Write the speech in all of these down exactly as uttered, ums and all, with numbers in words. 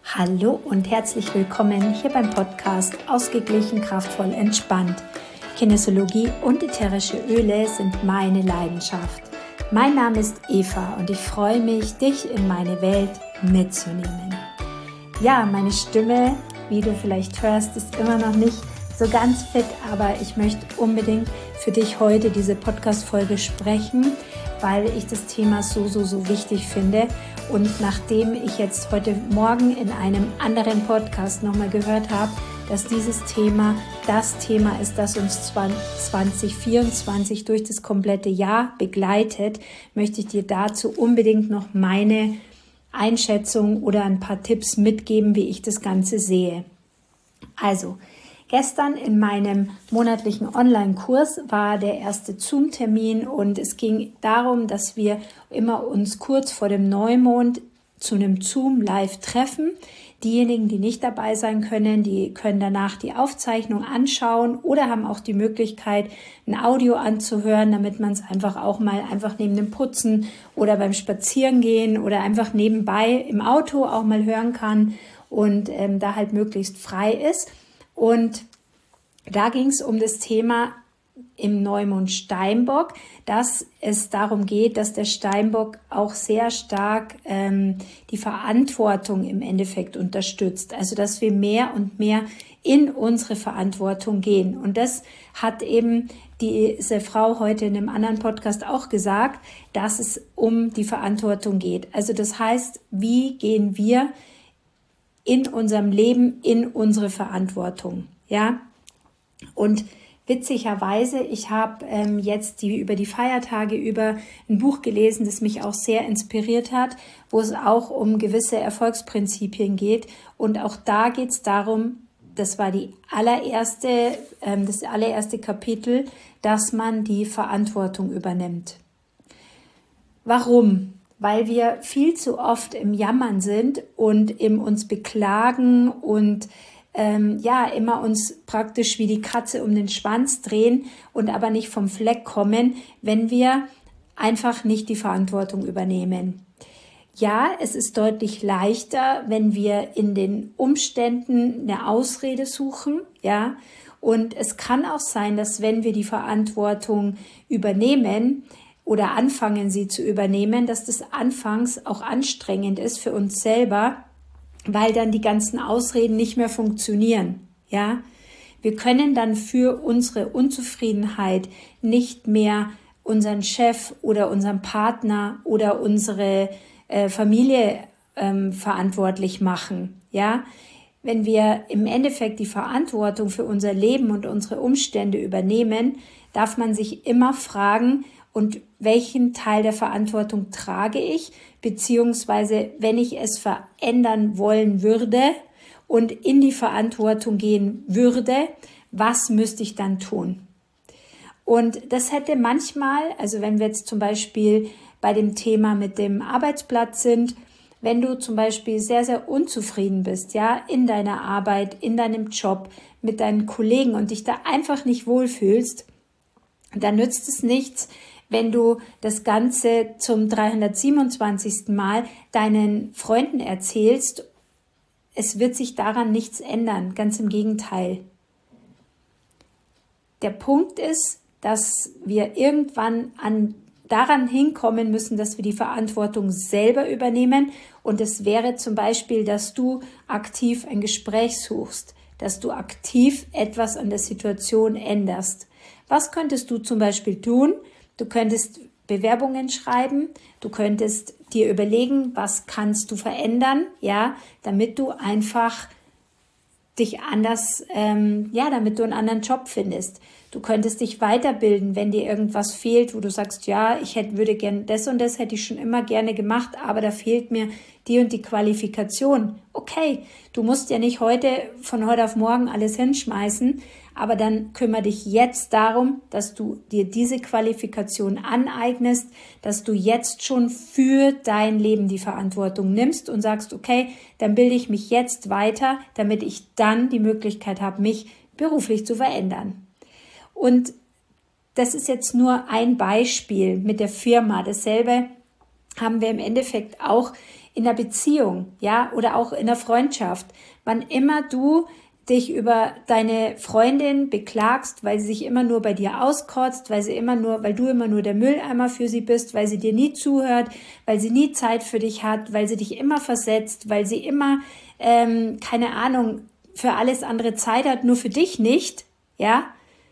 Hallo und herzlich willkommen hier beim Podcast Ausgeglichen, kraftvoll, entspannt. Kinesiologie und ätherische Öle sind meine Leidenschaft. Mein Name ist Eva und ich freue mich, dich in meine Welt mitzunehmen. Ja, meine Stimme, wie du vielleicht hörst, ist immer noch nicht so ganz fit, aber ich möchte unbedingt für dich heute diese Podcast-Folge sprechen, weil ich das Thema so, so, so wichtig finde. Und nachdem ich jetzt heute Morgen in einem anderen Podcast nochmal gehört habe, dass dieses Thema das Thema ist, das uns zwanzig vierundzwanzig durch das komplette Jahr begleitet, möchte ich dir dazu unbedingt noch meine Einschätzung oder ein paar Tipps mitgeben, wie ich das Ganze sehe. Also, gestern in meinem monatlichen Online-Kurs war der erste Zoom-Termin und es ging darum, dass wir immer uns kurz vor dem Neumond zu einem Zoom-Live treffen. Diejenigen, die nicht dabei sein können, die können danach die Aufzeichnung anschauen oder haben auch die Möglichkeit, ein Audio anzuhören, damit man es einfach auch mal einfach neben dem Putzen oder beim Spazierengehen oder einfach nebenbei im Auto auch mal hören kann und ähm, da halt möglichst frei ist. Und da ging es um das Thema im Neumond Steinbock, dass es darum geht, dass der Steinbock auch sehr stark ähm, die Verantwortung im Endeffekt unterstützt. Also dass wir mehr und mehr in unsere Verantwortung gehen. Und das hat eben diese Frau heute in einem anderen Podcast auch gesagt, dass es um die Verantwortung geht. Also das heißt, wie gehen wir in unserem Leben in unsere Verantwortung, ja? Und witzigerweise, ich habe ähm, jetzt die über die Feiertage über ein Buch gelesen, das mich auch sehr inspiriert hat, wo es auch um gewisse Erfolgsprinzipien geht. Und auch da geht es darum, das war die allererste, ähm, das allererste Kapitel, dass man die Verantwortung übernimmt. Warum? Weil wir viel zu oft im Jammern sind und im uns beklagen und ähm, ja immer uns praktisch wie die Katze um den Schwanz drehen und aber nicht vom Fleck kommen, wenn wir einfach nicht die Verantwortung übernehmen. Ja, es ist deutlich leichter, wenn wir in den Umständen eine Ausrede suchen, ja, und es kann auch sein, dass wenn wir die Verantwortung übernehmen, oder anfangen, sie zu übernehmen, dass das anfangs auch anstrengend ist für uns selber, weil dann die ganzen Ausreden nicht mehr funktionieren. Ja, wir können dann für unsere Unzufriedenheit nicht mehr unseren Chef oder unseren Partner oder unsere äh, Familie ähm, verantwortlich machen. Ja, wenn wir im Endeffekt die Verantwortung für unser Leben und unsere Umstände übernehmen, darf man sich immer fragen, und welchen Teil der Verantwortung trage ich, beziehungsweise wenn ich es verändern wollen würde und in die Verantwortung gehen würde, was müsste ich dann tun? Und das hätte manchmal, also wenn wir jetzt zum Beispiel bei dem Thema mit dem Arbeitsplatz sind, wenn du zum Beispiel sehr, sehr unzufrieden bist, ja, in deiner Arbeit, in deinem Job, mit deinen Kollegen und dich da einfach nicht wohlfühlst, dann nützt es nichts, wenn du das Ganze zum dreihundertsiebenundzwanzigsten Mal deinen Freunden erzählst. Es wird sich daran nichts ändern, ganz im Gegenteil. Der Punkt ist, dass wir irgendwann an, daran hinkommen müssen, dass wir die Verantwortung selber übernehmen. Und es wäre zum Beispiel, dass du aktiv ein Gespräch suchst, dass du aktiv etwas an der Situation änderst. Was könntest du zum Beispiel tun? Du könntest Bewerbungen schreiben, du könntest dir überlegen, was kannst du verändern, ja, damit du einfach dich anders, ähm, ja, damit du einen anderen Job findest. Du könntest dich weiterbilden, wenn dir irgendwas fehlt, wo du sagst, ja, ich hätte, würde gerne das und das hätte ich schon immer gerne gemacht, aber da fehlt mir die und die Qualifikation. Okay, du musst ja nicht heute, von heute auf morgen alles hinschmeißen, aber dann kümmere dich jetzt darum, dass du dir diese Qualifikation aneignest, dass du jetzt schon für dein Leben die Verantwortung nimmst und sagst, okay, dann bilde ich mich jetzt weiter, damit ich dann die Möglichkeit habe, mich beruflich zu verändern. Und das ist jetzt nur ein Beispiel mit der Firma. Dasselbe haben wir im Endeffekt auch in der Beziehung, ja, oder auch in der Freundschaft. Wann immer du dich über deine Freundin beklagst, weil sie sich immer nur bei dir auskotzt, weil sie immer nur, weil du immer nur der Mülleimer für sie bist, weil sie dir nie zuhört, weil sie nie Zeit für dich hat, weil sie dich immer versetzt, weil sie immer, ähm, keine Ahnung, für alles andere Zeit hat, nur für dich nicht, ja.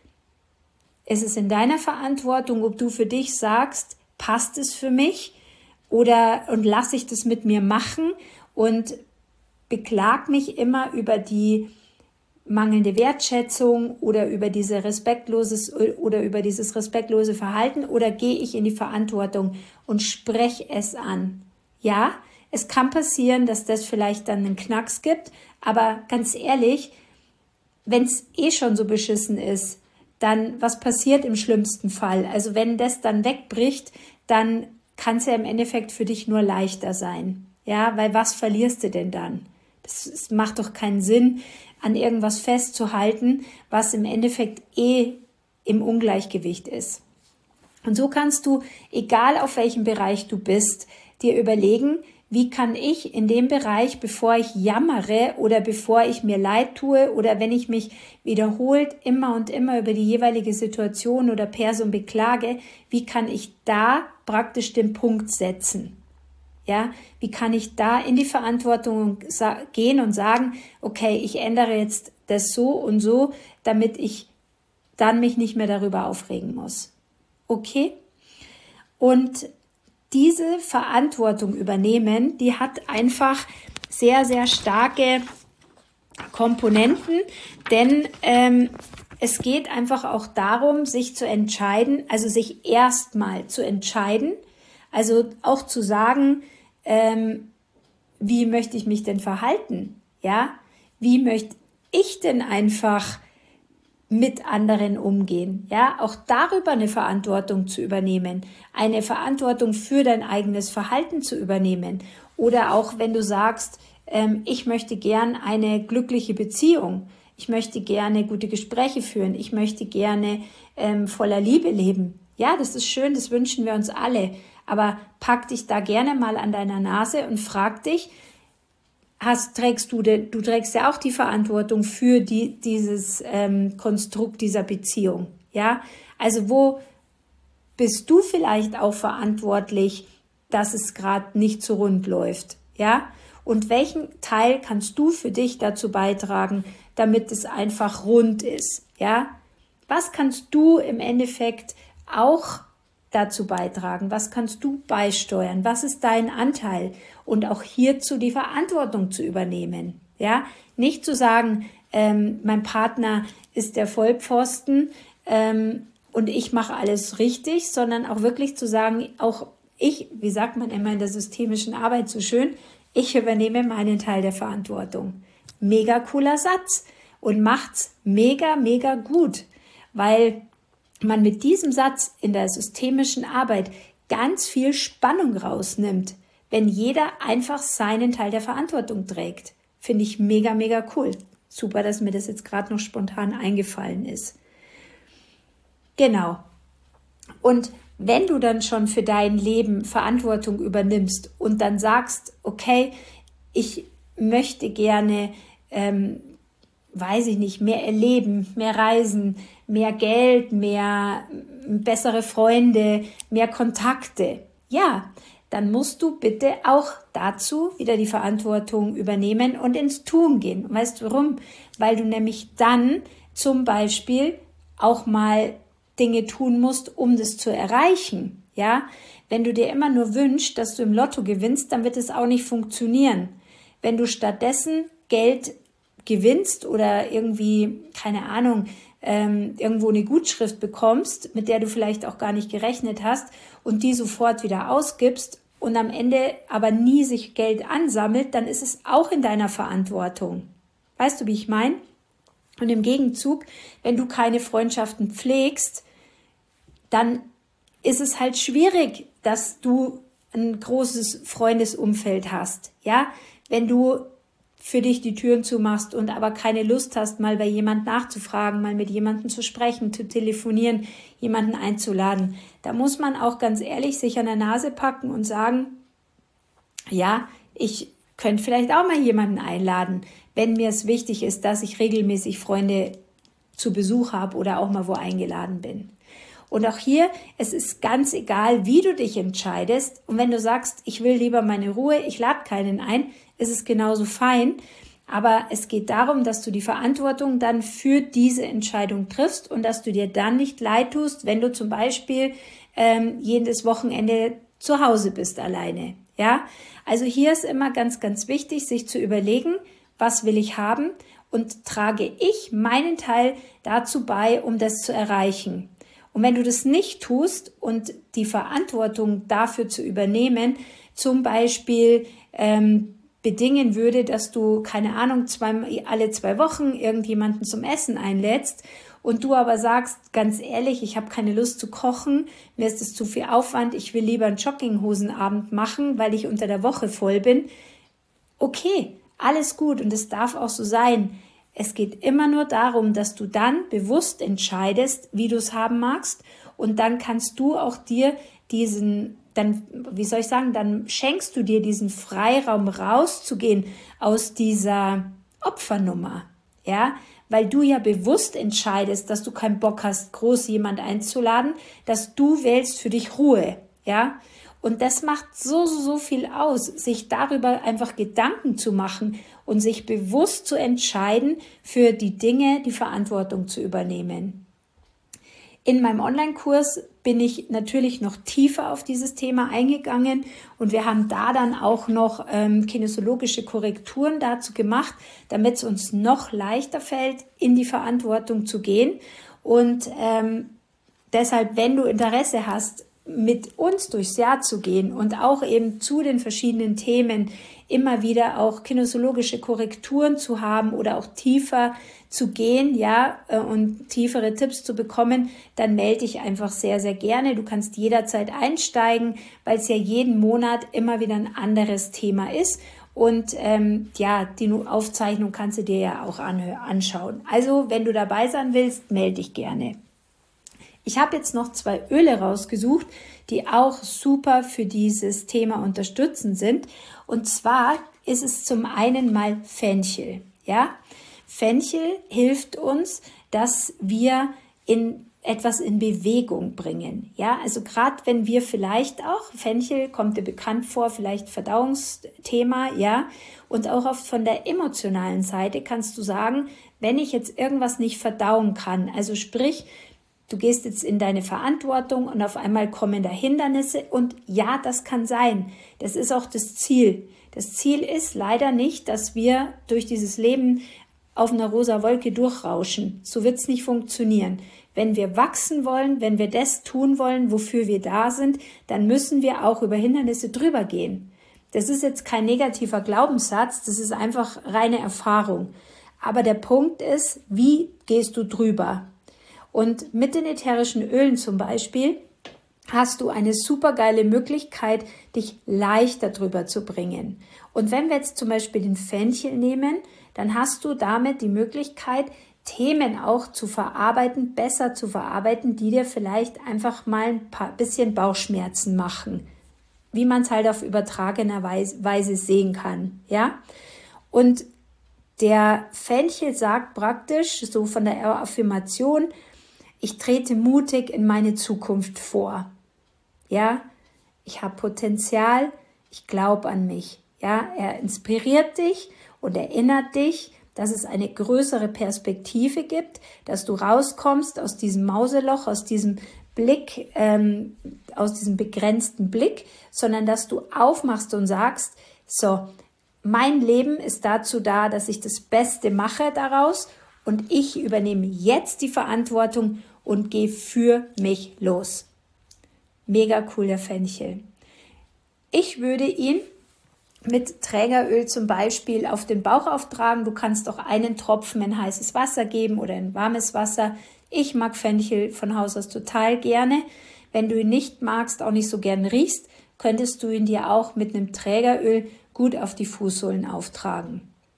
Es ist in deiner Verantwortung, ob du für dich sagst, passt es für mich oder und lass ich das mit mir machen und beklag mich immer über die mangelnde Wertschätzung oder über diese respektloses oder über dieses respektlose Verhalten oder gehe ich in die Verantwortung und spreche es an. Ja, es kann passieren, dass das vielleicht dann einen Knacks gibt, aber ganz ehrlich, wenn es eh schon so beschissen ist, dann was passiert im schlimmsten Fall? Also wenn das dann wegbricht, dann kann es ja im Endeffekt für dich nur leichter sein. Ja, weil was verlierst du denn dann? Das, das macht doch keinen Sinn, an irgendwas festzuhalten, was im Endeffekt eh im Ungleichgewicht ist. Und so kannst du, egal auf welchem Bereich du bist, dir überlegen, wie kann ich in dem Bereich, bevor ich jammere oder bevor ich mir leid tue oder wenn ich mich wiederholt immer und immer über die jeweilige Situation oder Person beklage, wie kann ich da praktisch den Punkt setzen? Ja, wie kann ich da in die Verantwortung gehen und sagen, okay, ich ändere jetzt das so und so, damit ich dann mich nicht mehr darüber aufregen muss. Okay? Und diese Verantwortung übernehmen, die hat einfach sehr, sehr starke Komponenten, denn ähm, es geht einfach auch darum, sich zu entscheiden, also sich erstmal zu entscheiden, also auch zu sagen, ähm, wie möchte ich mich denn verhalten? Ja, wie möchte ich denn einfach mit anderen umgehen? Ja, auch darüber eine Verantwortung zu übernehmen, eine Verantwortung für dein eigenes Verhalten zu übernehmen. Oder auch wenn du sagst, ähm, ich möchte gern eine glückliche Beziehung, ich möchte gerne gute Gespräche führen, ich möchte gerne ähm, voller Liebe leben. Ja, das ist schön, das wünschen wir uns alle. Aber pack dich da gerne mal an deiner Nase und frag dich, hast, trägst du, denn, du trägst ja auch die Verantwortung für die, dieses ähm, Konstrukt dieser Beziehung. Ja, also wo bist du vielleicht auch verantwortlich, dass es gerade nicht so rund läuft? Ja, und welchen Teil kannst du für dich dazu beitragen, damit es einfach rund ist? Ja, was kannst du im Endeffekt auch dazu beitragen? Was kannst du beisteuern? Was ist dein Anteil? Und auch hierzu die Verantwortung zu übernehmen. Ja, nicht zu sagen, ähm, mein Partner ist der Vollpfosten ähm, und ich mache alles richtig, sondern auch wirklich zu sagen, auch ich, wie sagt man immer in der systemischen Arbeit so schön, ich übernehme meinen Teil der Verantwortung. Mega cooler Satz und macht's mega, mega gut, weil man mit diesem Satz in der systemischen Arbeit ganz viel Spannung rausnimmt, wenn jeder einfach seinen Teil der Verantwortung trägt. Finde ich mega, mega cool. Super, dass mir das jetzt gerade noch spontan eingefallen ist. Genau. Und wenn du dann schon für dein Leben Verantwortung übernimmst und dann sagst, okay, ich möchte gerne ähm, weiß ich nicht, mehr erleben, mehr reisen, mehr Geld, mehr bessere Freunde, mehr Kontakte. Ja, dann musst du bitte auch dazu wieder die Verantwortung übernehmen und ins Tun gehen. Weißt du warum? Weil du nämlich dann zum Beispiel auch mal Dinge tun musst, um das zu erreichen. Ja, wenn du dir immer nur wünschst, dass du im Lotto gewinnst, dann wird es auch nicht funktionieren. Wenn du stattdessen Geld gewinnst oder irgendwie, keine Ahnung, ähm, irgendwo eine Gutschrift bekommst, mit der du vielleicht auch gar nicht gerechnet hast und die sofort wieder ausgibst und am Ende aber nie sich Geld ansammelt, dann ist es auch in deiner Verantwortung. Weißt du, wie ich meine? Und im Gegenzug, wenn du keine Freundschaften pflegst, dann ist es halt schwierig, dass du ein großes Freundesumfeld hast. Ja, wenn du für dich die Türen zumachst und aber keine Lust hast, mal bei jemand nachzufragen, mal mit jemandem zu sprechen, zu telefonieren, jemanden einzuladen. Da muss man auch ganz ehrlich sich an der Nase packen und sagen, ja, ich könnte vielleicht auch mal jemanden einladen, wenn mir es wichtig ist, dass ich regelmäßig Freunde zu Besuch habe oder auch mal wo eingeladen bin. Und auch hier, es ist ganz egal, wie du dich entscheidest. Und wenn du sagst, ich will lieber meine Ruhe, ich lade keinen ein, ist es genauso fein. Aber es geht darum, dass du die Verantwortung dann für diese Entscheidung triffst und dass du dir dann nicht leid tust, wenn du zum Beispiel ähm, jedes Wochenende zu Hause bist alleine. Ja, also hier ist immer ganz, ganz wichtig, sich zu überlegen, was will ich haben und trage ich meinen Teil dazu bei, um das zu erreichen. Und wenn du das nicht tust und die Verantwortung dafür zu übernehmen, zum Beispiel ähm, bedingen würde, dass du, keine Ahnung, zwei, alle zwei Wochen irgendjemanden zum Essen einlädst und du aber sagst, ganz ehrlich, ich habe keine Lust zu kochen, mir ist es zu viel Aufwand, ich will lieber einen Jogginghosenabend machen, weil ich unter der Woche voll bin. Okay, alles gut und es darf auch so sein. Es geht immer nur darum, dass du dann bewusst entscheidest, wie du es haben magst und dann kannst du auch dir diesen, dann, wie soll ich sagen, dann schenkst du dir diesen Freiraum rauszugehen aus dieser Opfernummer, ja, weil du ja bewusst entscheidest, dass du keinen Bock hast, groß jemand einzuladen, dass du wählst für dich Ruhe, ja. Und das macht so, so, so viel aus, sich darüber einfach Gedanken zu machen und sich bewusst zu entscheiden, für die Dinge die Verantwortung zu übernehmen. In meinem Online-Kurs bin ich natürlich noch tiefer auf dieses Thema eingegangen und wir haben da dann auch noch ähm, kinesiologische Korrekturen dazu gemacht, damit es uns noch leichter fällt, in die Verantwortung zu gehen. Und ähm, deshalb, wenn du Interesse hast, mit uns durchs Jahr zu gehen und auch eben zu den verschiedenen Themen immer wieder auch kinesiologische Korrekturen zu haben oder auch tiefer zu gehen, ja, und tiefere Tipps zu bekommen, dann melde dich einfach sehr, sehr gerne. Du kannst jederzeit einsteigen, weil es ja jeden Monat immer wieder ein anderes Thema ist. Und ähm, ja, die Aufzeichnung kannst du dir ja auch anhö- anschauen. Also, wenn du dabei sein willst, melde dich gerne. Ich habe jetzt noch zwei Öle rausgesucht, die auch super für dieses Thema unterstützend sind. Und zwar ist es zum einen mal Fenchel. Ja, Fenchel hilft uns, dass wir in etwas in Bewegung bringen. Ja, also gerade wenn wir vielleicht auch, Fenchel kommt dir bekannt vor, vielleicht Verdauungsthema, ja, und auch oft von der emotionalen Seite kannst du sagen, wenn ich jetzt irgendwas nicht verdauen kann, also sprich, du gehst jetzt in deine Verantwortung und auf einmal kommen da Hindernisse und ja, das kann sein. Das ist auch das Ziel. Das Ziel ist leider nicht, dass wir durch dieses Leben auf einer rosa Wolke durchrauschen. So wird es nicht funktionieren. Wenn wir wachsen wollen, wenn wir das tun wollen, wofür wir da sind, dann müssen wir auch über Hindernisse drüber gehen. Das ist jetzt kein negativer Glaubenssatz, das ist einfach reine Erfahrung. Aber der Punkt ist, wie gehst du drüber? Und mit den ätherischen Ölen zum Beispiel hast du eine super geile Möglichkeit, dich leichter drüber zu bringen. Und wenn wir jetzt zum Beispiel den Fenchel nehmen, dann hast du damit die Möglichkeit, Themen auch zu verarbeiten, besser zu verarbeiten, die dir vielleicht einfach mal ein paar bisschen Bauchschmerzen machen, wie man es halt auf übertragener Weise sehen kann, ja. Und der Fenchel sagt praktisch, so von der Affirmation, ich trete mutig in meine Zukunft vor. Ja, ich habe Potenzial, ich glaube an mich. Ja, er inspiriert dich und erinnert dich, dass es eine größere Perspektive gibt, dass du rauskommst aus diesem Mauseloch, aus diesem Blick, ähm, aus diesem begrenzten Blick, sondern dass du aufmachst und sagst, so, mein Leben ist dazu da, dass ich das Beste mache daraus und ich übernehme jetzt die Verantwortung und gehe für mich los. Mega cool, der Fenchel. Ich würde ihn mit Trägeröl zum Beispiel auf den Bauch auftragen. Du kannst auch einen Tropfen in heißes Wasser geben oder in warmes Wasser. Ich mag Fenchel von Haus aus total gerne. Wenn du ihn nicht magst, auch nicht so gern riechst, könntest du ihn dir auch mit einem Trägeröl gut auf die Fußsohlen auftragen.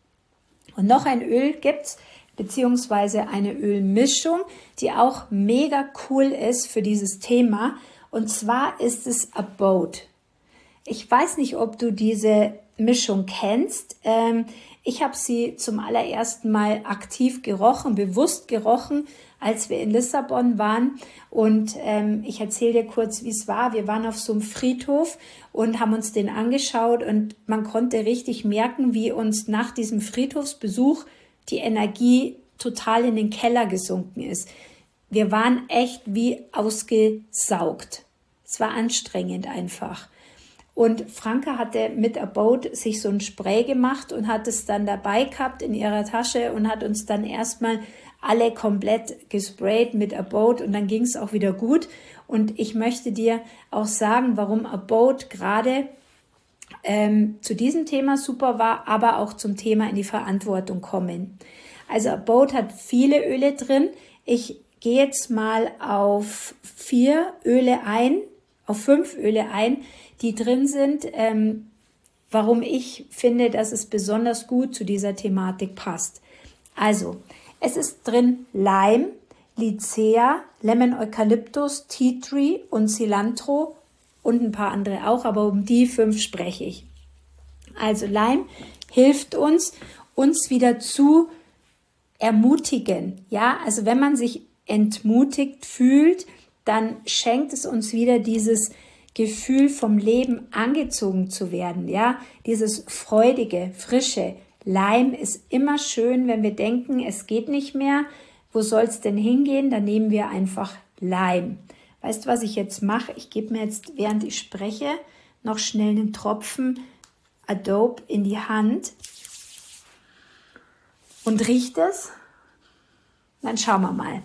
Und noch ein Öl gibt's, beziehungsweise eine Ölmischung, die auch mega cool ist für dieses Thema. Und zwar ist es Abode. Ich weiß nicht, ob du diese Mischung kennst. Ähm, ich habe sie zum allerersten Mal aktiv gerochen, bewusst gerochen, als wir in Lissabon waren. Und ähm, ich erzähle dir kurz, wie es war. Wir waren auf so einem Friedhof und haben uns den angeschaut und man konnte richtig merken, wie uns nach diesem Friedhofsbesuch die Energie total in den Keller gesunken ist. Wir waren echt wie ausgesaugt. Es war anstrengend einfach. Und Franka hatte mit Abode sich so ein Spray gemacht und hat es dann dabei gehabt in ihrer Tasche und hat uns dann erstmal alle komplett gesprayt mit Abode und dann ging es auch wieder gut. Und ich möchte dir auch sagen, warum Abode gerade ähm, zu diesem Thema super war, aber auch zum Thema in die Verantwortung kommen. Also Abode hat viele Öle drin. Ich gehe jetzt mal auf vier Öle ein, auf fünf Öle ein, die drin sind, ähm, warum ich finde, dass es besonders gut zu dieser Thematik passt. Also, es ist drin Lime, Lycea, Lemon Eucalyptus, Tea Tree und Cilantro und ein paar andere auch, aber um die fünf spreche ich. Also Lime hilft uns, uns wieder zu ermutigen. Ja, also wenn man sich entmutigt fühlt, dann schenkt es uns wieder dieses Gefühl vom Leben angezogen zu werden, ja, dieses freudige, frische. Lime ist immer schön, wenn wir denken, es geht nicht mehr, wo soll es denn hingehen, dann nehmen wir einfach Lime. Weißt du, was ich jetzt mache? Ich gebe mir jetzt, während ich spreche, noch schnell einen Tropfen Adobe in die Hand und riecht es. Dann schauen wir mal.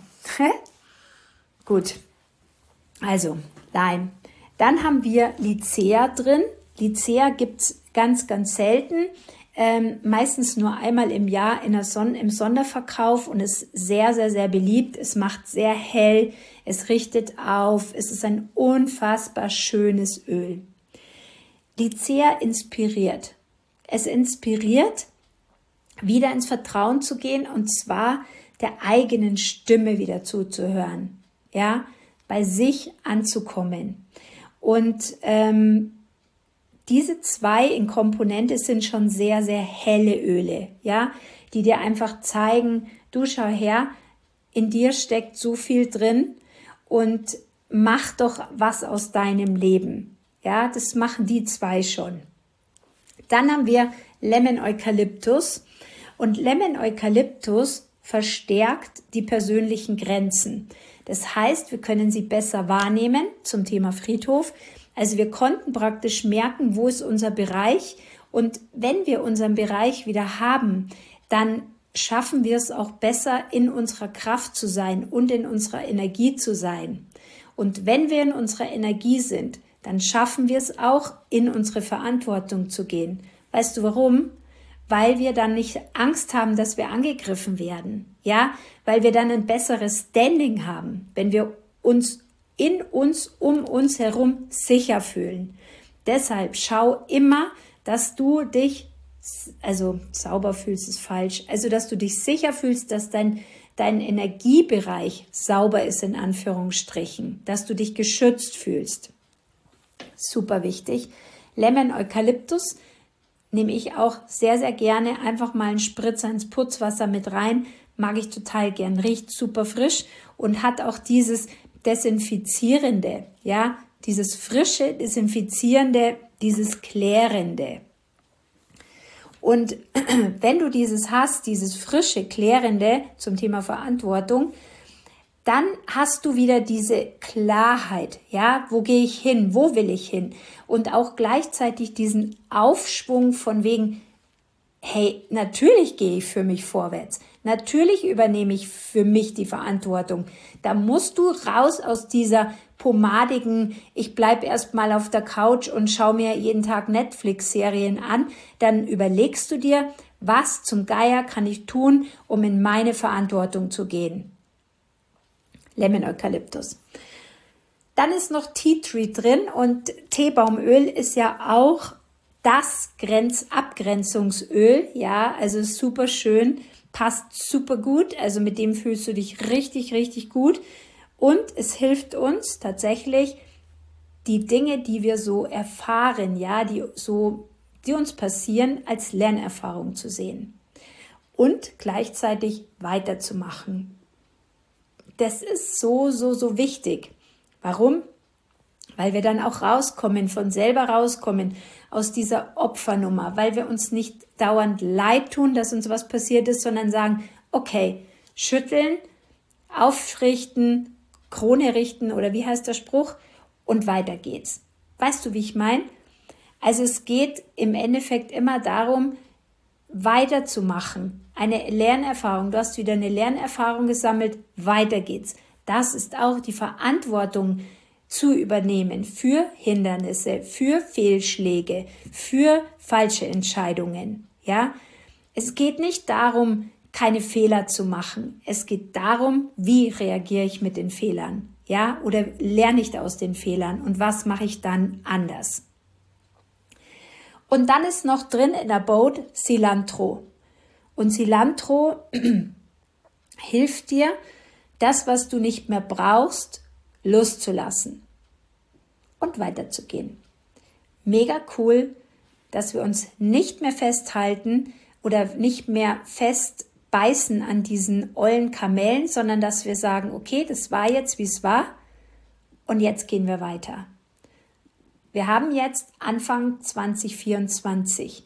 Gut, also Lime. Dann haben wir Lycea drin. Lycea gibt es ganz, ganz selten, ähm, meistens nur einmal im Jahr in der Son- im Sonderverkauf und ist sehr, sehr, sehr beliebt. Es macht sehr hell, es richtet auf, es ist ein unfassbar schönes Öl. Lycea inspiriert. Es inspiriert, wieder ins Vertrauen zu gehen und zwar der eigenen Stimme wieder zuzuhören, ja, bei sich anzukommen. Und ähm, diese zwei in Komponente sind schon sehr, sehr helle Öle, ja, die dir einfach zeigen, du schau her, in dir steckt so viel drin und mach doch was aus deinem Leben. Ja, das machen die zwei schon. Dann haben wir Lemon Eucalyptus und Lemon Eucalyptus verstärkt die persönlichen Grenzen. Das heißt, wir können sie besser wahrnehmen zum Thema Friedhof. Also wir konnten praktisch merken, wo ist unser Bereich und wenn wir unseren Bereich wieder haben, dann schaffen wir es auch besser, in unserer Kraft zu sein und in unserer Energie zu sein. Und wenn wir in unserer Energie sind, dann schaffen wir es auch, in unsere Verantwortung zu gehen. Weißt du warum? Weil wir dann nicht Angst haben, dass wir angegriffen werden. Ja, weil wir dann ein besseres Standing haben, wenn wir uns in uns, um uns herum sicher fühlen. Deshalb schau immer, dass du dich, also sauber fühlst ist falsch, also dass du dich sicher fühlst, dass dein, dein Energiebereich sauber ist, in Anführungsstrichen, dass du dich geschützt fühlst. Super wichtig. Lemon Eucalyptus nehme ich auch sehr, sehr gerne. Einfach mal einen Spritzer ins Putzwasser mit rein. Mag ich total gern. Riecht super frisch und hat auch dieses Desinfizierende, ja, dieses frische, desinfizierende, dieses Klärende. Und wenn du dieses hast, dieses frische, klärende zum Thema Verantwortung, dann hast du wieder diese Klarheit, ja, wo gehe ich hin, wo will ich hin? Und auch gleichzeitig diesen Aufschwung von wegen, hey, natürlich gehe ich für mich vorwärts. Natürlich übernehme ich für mich die Verantwortung. Da musst du raus aus dieser pomadigen, ich bleib erst mal auf der Couch und schaue mir jeden Tag Netflix-Serien an. Dann überlegst du dir, was zum Geier kann ich tun, um in meine Verantwortung zu gehen. Lemon Eucalyptus. Dann ist noch Tea Tree drin und Teebaumöl ist ja auch das Grenzabgrenzungsöl, ja, also super schön, passt super gut, also mit dem fühlst du dich richtig, richtig gut und es hilft uns tatsächlich, die Dinge, die wir so erfahren, ja, die so die uns passieren, als Lernerfahrung zu sehen und gleichzeitig weiterzumachen. Das ist so, so, so wichtig. Warum? Weil wir dann auch rauskommen, von selber rauskommen aus dieser Opfernummer, weil wir uns nicht dauernd leid tun, dass uns was passiert ist, sondern sagen, okay, schütteln, aufrichten, Krone richten oder wie heißt der Spruch? Und weiter geht's. Weißt du, wie ich meine? Also es geht im Endeffekt immer darum, weiterzumachen. Eine Lernerfahrung. Du hast wieder eine Lernerfahrung gesammelt. Weiter geht's. Das ist auch die Verantwortung zu übernehmen für Hindernisse, für Fehlschläge, für falsche Entscheidungen. Ja? Es geht nicht darum, keine Fehler zu machen. Es geht darum, wie reagiere ich mit den Fehlern. Ja? Oder lerne ich aus den Fehlern und was mache ich dann anders. Und dann ist noch drin in der Boat Cilantro. Und Cilantro hilft dir, das, was du nicht mehr brauchst, loszulassen und weiterzugehen. Mega cool, dass wir uns nicht mehr festhalten oder nicht mehr festbeißen an diesen ollen Kamellen, sondern dass wir sagen, okay, das war jetzt, wie es war und jetzt gehen wir weiter. Wir haben jetzt Anfang zwanzig vierundzwanzig.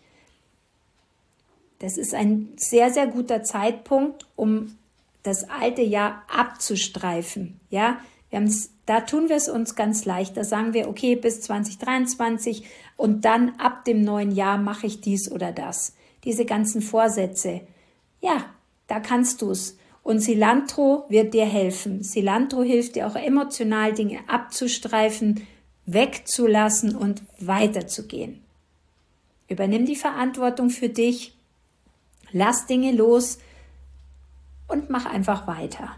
Das ist ein sehr, sehr guter Zeitpunkt, um das alte Jahr abzustreifen. Ja, wir haben's, da tun wir es uns ganz leicht. Da sagen wir, okay, bis zwanzig dreiundzwanzig und dann ab dem neuen Jahr mache ich dies oder das. Diese ganzen Vorsätze, ja, da kannst du es. Und Cilantro wird dir helfen. Cilantro hilft dir auch emotional, Dinge abzustreifen, wegzulassen und weiterzugehen. Übernimm die Verantwortung für dich, lass Dinge los und mach einfach weiter.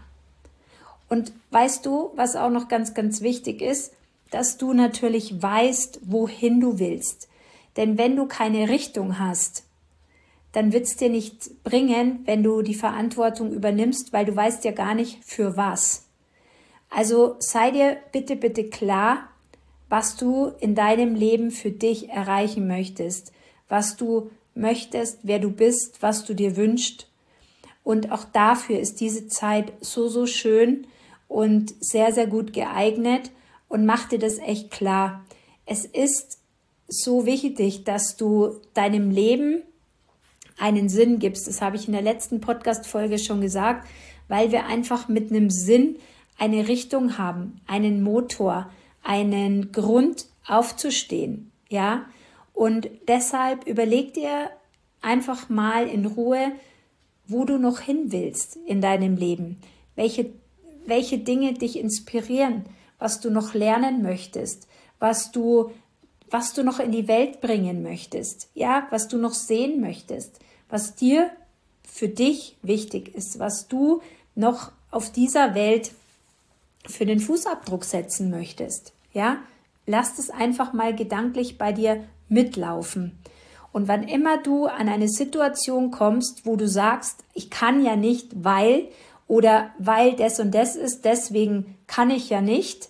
Und weißt du, was auch noch ganz, ganz wichtig ist, dass du natürlich weißt, wohin du willst. Denn wenn du keine Richtung hast, dann wird es dir nichts bringen, wenn du die Verantwortung übernimmst, weil du weißt ja gar nicht, für was. Also sei dir bitte, bitte klar, was du in deinem Leben für dich erreichen möchtest, was du möchtest, wer du bist, was du dir wünschst. Und auch dafür ist diese Zeit so, so schön und sehr, sehr gut geeignet und mach dir das echt klar. Es ist so wichtig, dass du deinem Leben einen Sinn gibst. Das habe ich in der letzten Podcast-Folge schon gesagt, weil wir einfach mit einem Sinn eine Richtung haben, einen Motor, einen Grund aufzustehen, ja, und deshalb überleg dir einfach mal in Ruhe, wo du noch hin willst in deinem Leben, welche, welche Dinge dich inspirieren, was du noch lernen möchtest, was du, was du noch in die Welt bringen möchtest, ja, was du noch sehen möchtest, was dir für dich wichtig ist, was du noch auf dieser Welt für den Fußabdruck setzen möchtest. Ja, lass es einfach mal gedanklich bei dir mitlaufen. Und wann immer du an eine Situation kommst, wo du sagst, ich kann ja nicht, weil oder weil das und das ist, deswegen kann ich ja nicht.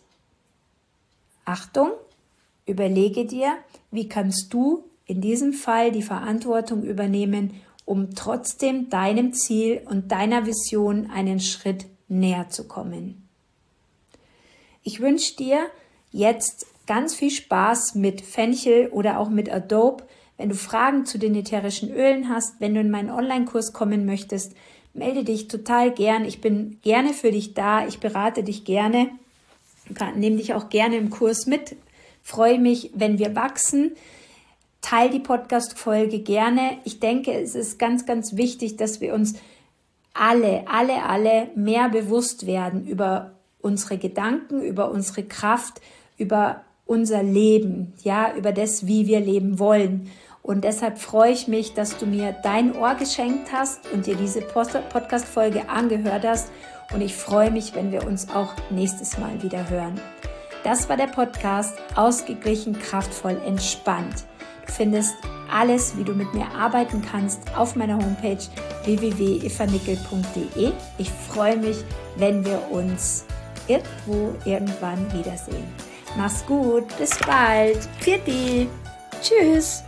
Achtung, überlege dir, wie kannst du in diesem Fall die Verantwortung übernehmen, um trotzdem deinem Ziel und deiner Vision einen Schritt näher zu kommen. Ich wünsche dir jetzt ganz viel Spaß mit Fenchel oder auch mit Adobe. Wenn du Fragen zu den ätherischen Ölen hast, wenn du in meinen Online-Kurs kommen möchtest, melde dich total gern. Ich bin gerne für dich da. Ich berate dich gerne. Nehme dich auch gerne im Kurs mit. Freue mich, wenn wir wachsen. Teil die Podcast-Folge gerne. Ich denke, es ist ganz, ganz wichtig, dass wir uns alle, alle, alle mehr bewusst werden über unsere Gedanken, über unsere Kraft, über unser Leben, ja, über das, wie wir leben wollen. Und deshalb freue ich mich, dass du mir dein Ohr geschenkt hast und dir diese Podcast-Folge angehört hast. Und ich freue mich, wenn wir uns auch nächstes Mal wieder hören. Das war der Podcast Ausgeglichen, kraftvoll, entspannt. Du findest alles, wie du mit mir arbeiten kannst, auf meiner Homepage w w w punkt eva nickel punkt de. Ich freue mich, wenn wir uns irgendwo irgendwann wiedersehen. Mach's gut, bis bald. Pfiat. Tschüss.